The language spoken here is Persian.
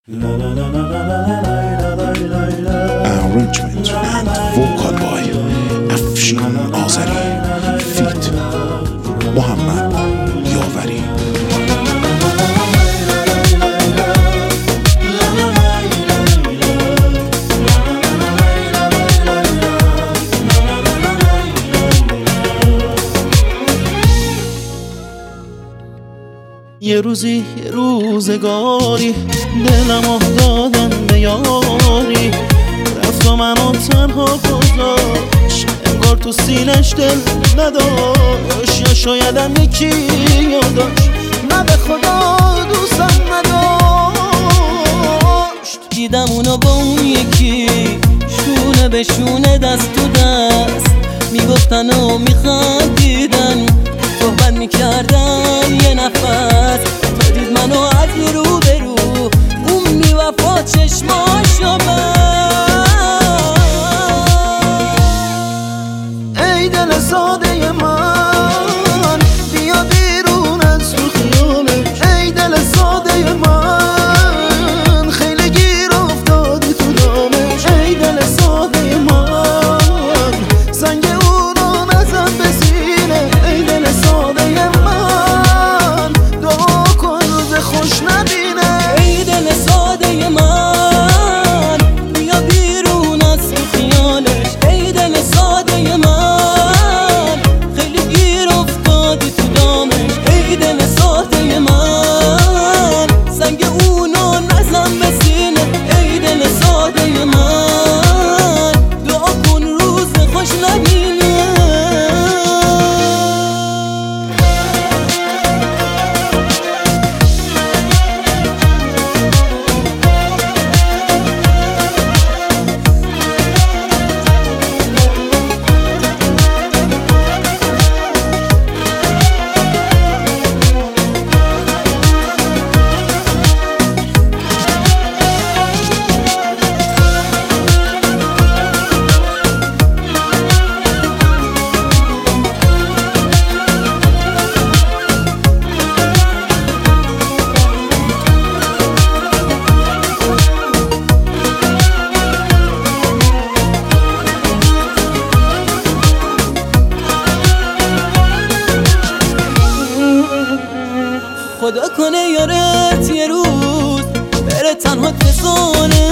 Arrangement and vocal by افشین آذری فیت محمد یاوری. یه روزی یه روزگاری دلمو دادم به یاری، رفت و منو تنها گذاشت، انگار تو سینش دل نداشت، یا شایدم یکی یادش نه به خدا دوستم نداشت. دیدم اونو با اون یکی شونه به شونه دست تو دست میگفتن و میخندیدن، صحبت میکردن یه نفس، تا دید منو از رو به رو اون میوفا چشماشو ای دل ساده من بیا بیرون از تو خیالش، ای دل ساده من خیلی گیر افتادی تو دامش، ای دل ساده من سنگ اونو نزن به سینه، ای دل ساده من دعا کن روز خوش نبینه، ای دل ساده من بیا بیرون از تو خیالش، ای دل ساده من خیلی گیر افتادی تو دامش، ای دل ساده من سنگ اونو نزن به سینه، ای دل ساده من دعا کن روز خوش نبینه. خدا کنه یارت یه روز بره تنها فسانه